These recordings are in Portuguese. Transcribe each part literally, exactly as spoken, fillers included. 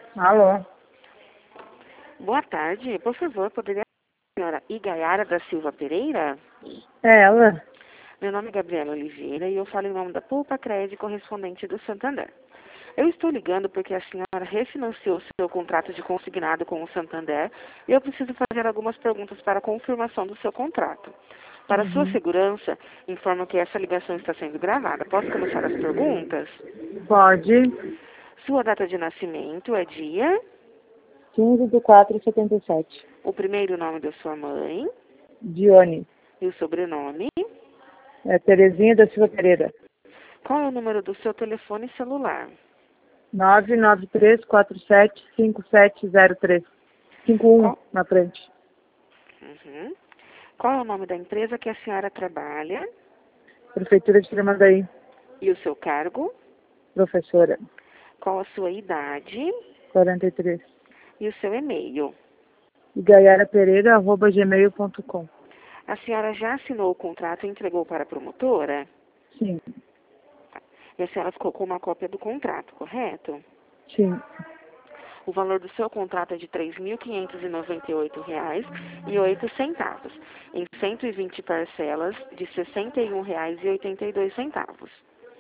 Alô? Boa tarde. Por favor, poderia a senhora Igaiara da Silva Pereira? É ela? Meu nome é Gabriela Oliveira e eu falo em nome da Poupa Crédito correspondente do Santander. Eu estou ligando porque a senhora refinanciou seu contrato de consignado com o Santander e eu preciso fazer algumas perguntas para a confirmação do seu contrato. Para sua Uhum. segurança, informo que essa ligação está sendo gravada. Posso começar as perguntas? Pode. Sua data de nascimento é dia, quinze de quatro de setenta e sete. o primeiro nome da sua mãe Dione. e o sobrenome. É Terezinha da Silva Pereira. Qual é o número do seu telefone celular? nove nove três quatro sete cinco sete zero três. cinco um Qual, na frente. uhum. Qual é o nome da empresa que a senhora trabalha Prefeitura de Tramandaí. e o seu cargo? Professora. Qual a sua idade quarenta e três. e o seu e-mail? Igaiara Pereira, arroba gmail ponto com. A senhora já assinou o contrato e entregou para a promotora? Sim. E a senhora ficou com uma cópia do contrato, correto? Sim. O valor do seu contrato é de três mil quinhentos e noventa e oito reais e oito centavos, em cento e vinte parcelas de sessenta e um reais e oitenta e dois centavos.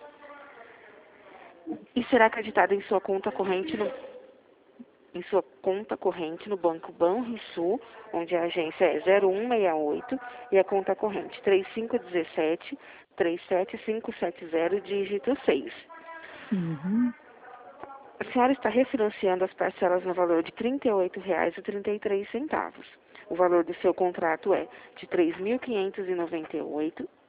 E será acreditado em sua conta corrente no, em sua conta corrente no Banco Banrisul, onde a agência é zero um seis oito e a conta corrente três cinco um sete, três sete cinco sete zero, dígito seis. Uhum. A senhora está refinanciando as parcelas no valor de trinta e oito reais e trinta e três centavos. O valor do seu contrato é de três mil quinhentos e noventa e oito